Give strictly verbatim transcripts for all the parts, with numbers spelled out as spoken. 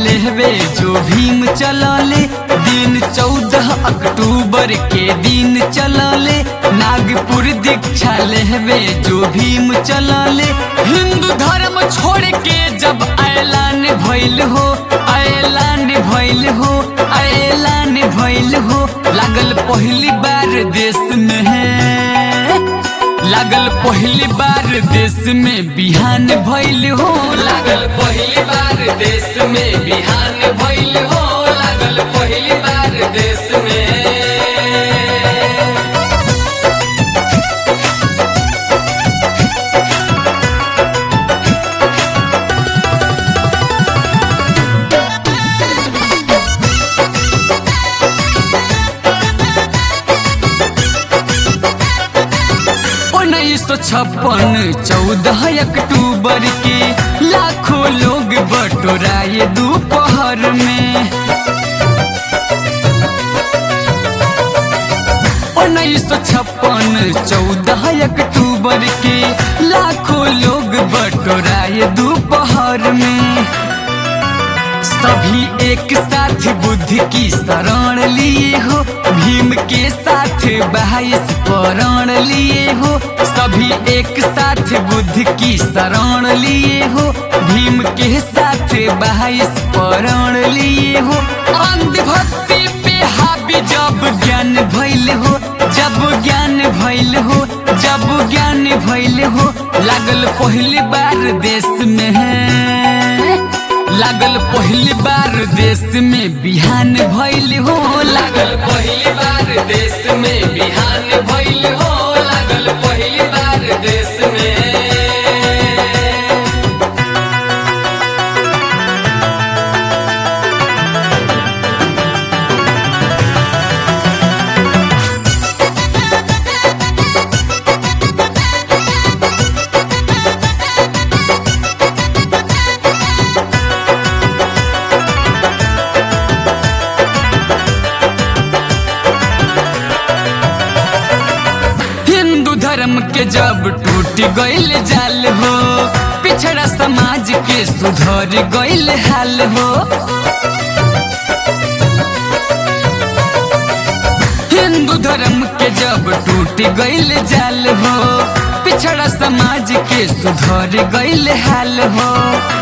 लेवे जो भीम चलले, दिन चौदह अक्टूबर के दिन चलले। नागपुर दीक्षा लेवे जो भीम चलले, हिंदू धर्म छोड़ के जब ऐलान भइल हो, ऐलान भइल हो, ऐलान भइल हो। लागल पहली बार देश में है, लागल पहली बार देश में बिहान भइल हो। लागल पहली बार देश में बिहान भइल हो, लागल पहली बार देश में। उन्नीस सौ छप्पन चौदह अक्टूबर के लाखों लोग बटोराए दोपहर में। उन्नीस सौ छप्पन चौदह अक्टूबर के लाखों लोग बटोराए दोपहर में। सभी एक साथ बुद्ध की शरण लिए हो, भीम के साथ बाईस प्राण लिए हो। सभी एक साथ बुद्ध की शरण लिए हो, भीम के साथ बाईस प्राण लिए हो। अंधभक्ति पे हावी जब ज्ञान भइल हो, जब ज्ञान भइल हो, जब ज्ञान भइल हो। लागल पहली बार देश में है, लागल पहली बार देश में बिहान भइल हो। लागल पहली बार देश में बिहान भइल हो, लागल पहली बार देश में। धर्म के जब टूट गइल जाल हो, पिछड़ा समाज के सुधर गइल हाल हो। हिंदू धर्म के जब टूट गइल जाल हो, पिछड़ा समाज के सुधर गइल हाल हो।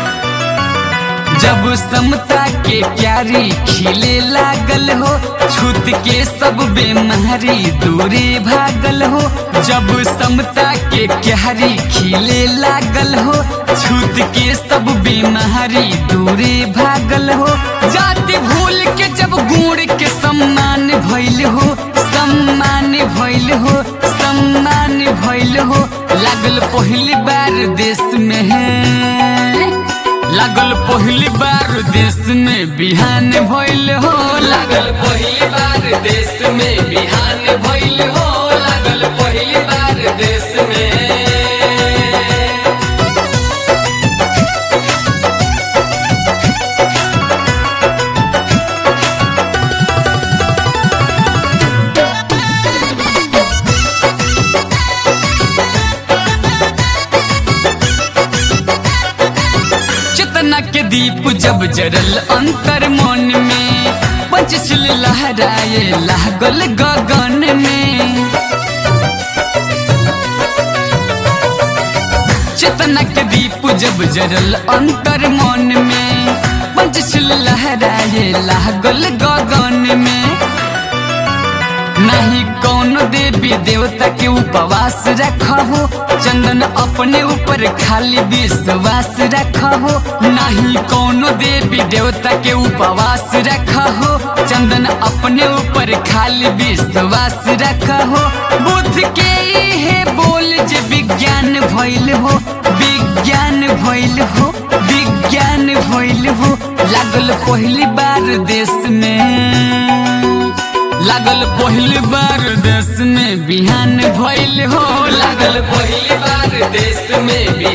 जब समता के क्यारी खिले लागल हो, छूत के सब बेमारी दूरे भागल हो। जब समता के क्यारी खिले लागल हो, छूत के सब बेमारी दूरे भागल हो। जाति भूल के जब गुण के सम्मान भइल हो, सम्मान भइल हो, सम्मान भइल हो। लागल पहली बार देश में है, लागल पहली बार देश में बिहान भइल हो। लागल पहली बार देश में बिहान भइल हो, लागल पहली बार देश में। चेतना के दीप जब जरल अंतर मन में, पंचशील लहराए लागल गगन में। चेतना के दीप जब जरल अंतर मन में, पंचशील लहराए लागल गगन में। नहीं कौनो देवी देवता के उपवास रखो, चंदन अपने ऊपर खाली विश्वास रखो। नहीं कौनो देवी देवता के उपवास रखो, चंदन अपने ऊपर खाली विश्वास रखो। बुद्ध के इहे बोल जे विज्ञान भइल हो, विज्ञान भइल हो, विज्ञान भइल हो। लागल पहली बार देश में, लागल पहली बार देश में बिहान भइल हो। लागल पहली बार देश में